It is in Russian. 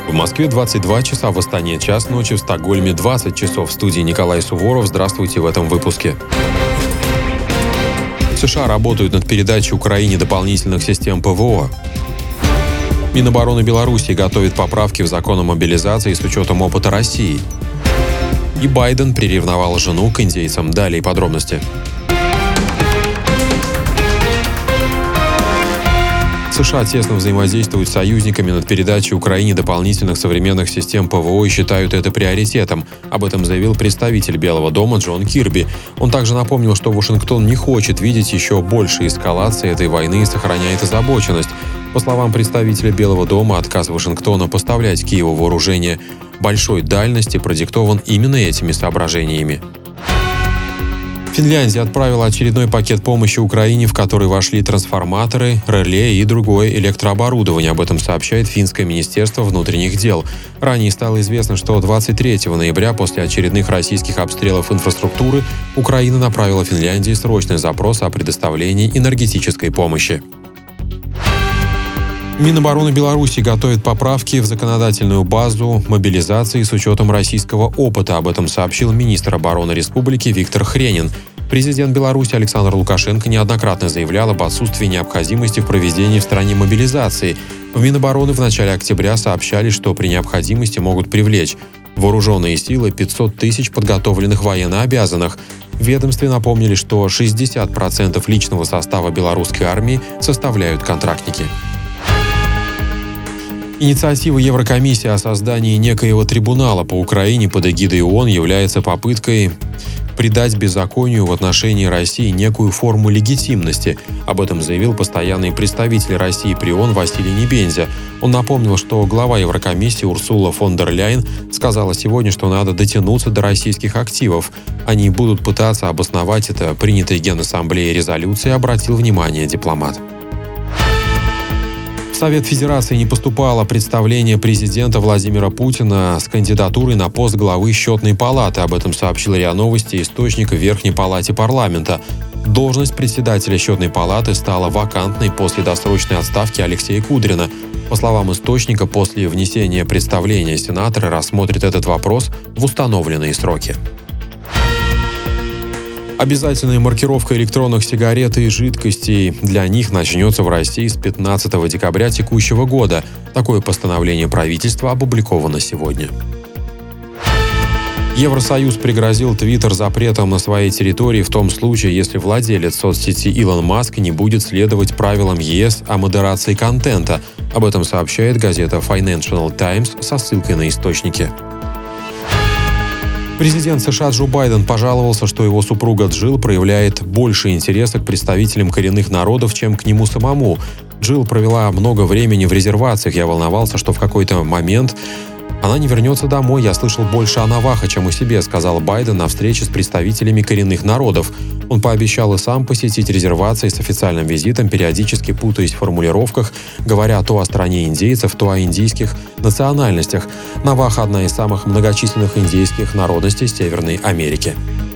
В Москве 22 часа, в Астане час ночи, в Стокгольме 20 часов. В студии Николай Суворов. Здравствуйте в этом выпуске. США работают над передачей Украине дополнительных систем ПВО. Минобороны Беларуси готовит поправки в закон о мобилизации с учетом опыта России. И Байден приревновал жену к индейцам. Далее подробности. США тесно взаимодействуют с союзниками над передачей Украине дополнительных современных систем ПВО и считают это приоритетом. Об этом заявил представитель Белого дома Джон Кирби. Он также напомнил, что Вашингтон не хочет видеть еще большей эскалации этой войны и сохраняет озабоченность. По словам представителя Белого дома, отказ Вашингтона поставлять Киеву вооружение большой дальности продиктован именно этими соображениями. Финляндия отправила очередной пакет помощи Украине, в который вошли трансформаторы, реле и другое электрооборудование. Об этом сообщает финское министерство внутренних дел. Ранее стало известно, что 23 ноября после очередных российских обстрелов инфраструктуры Украина направила Финляндии срочный запрос о предоставлении энергетической помощи. Минобороны Беларуси готовит поправки в законодательную базу мобилизации с учетом российского опыта. Об этом сообщил министр обороны республики Виктор Хренин. Президент Беларуси Александр Лукашенко неоднократно заявлял об отсутствии необходимости в проведении в стране мобилизации. В Минобороны в начале октября сообщали, что при необходимости могут привлечь в вооруженные силы 500 тысяч подготовленных военнообязанных. В ведомстве напомнили, что 60% личного состава белорусской армии составляют контрактники. Инициатива Еврокомиссии о создании некоего трибунала по Украине под эгидой ООН является попыткой придать беззаконию в отношении России некую форму легитимности. Об этом заявил постоянный представитель России при ООН Василий Небензя. Он напомнил, что глава Еврокомиссии Урсула фон дер Ляйен сказала сегодня, что надо дотянуться до российских активов. Они будут пытаться обосновать это принятой Генассамблеей резолюции, обратил внимание дипломат. В Совет Федерации не поступало представление президента Владимира Путина с кандидатурой на пост главы Счетной палаты. Об этом сообщил РИА Новости источник в Верхней палате парламента. Должность председателя Счетной палаты стала вакантной после досрочной отставки Алексея Кудрина. По словам источника, после внесения представления сенаторы рассмотрят этот вопрос в установленные сроки. Обязательная маркировка электронных сигарет и жидкостей для них начнется в России с 15 декабря текущего года. Такое постановление правительства опубликовано сегодня. Евросоюз пригрозил Twitter запретом на своей территории в том случае, если владелец соцсети Илон Маск не будет следовать правилам ЕС о модерации контента. Об этом сообщает газета Financial Times со ссылкой на источники. Президент США Джо Байден пожаловался, что его супруга Джилл проявляет больше интереса к представителям коренных народов, чем к нему самому. Джилл провела много времени в резервациях. Я волновался, что в какой-то момент она не вернется домой. Я слышал больше о Навахо, чем о себе, сказал Байден на встрече с представителями коренных народов. Он пообещал и сам посетить резервации с официальным визитом, периодически путаясь в формулировках, говоря то о стране индейцев, то о индийских национальностях. Навахо – одна из самых многочисленных индейских народностей Северной Америки.